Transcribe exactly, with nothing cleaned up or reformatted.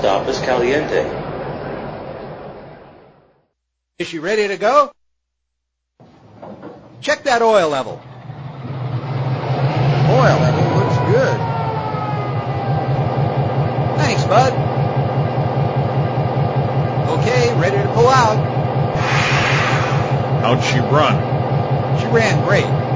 stop is caliente. Is she ready to go? Check that oil level. Oil level looks good. Thanks, Bud. Okay, ready to pull out. How'd she run? She ran great.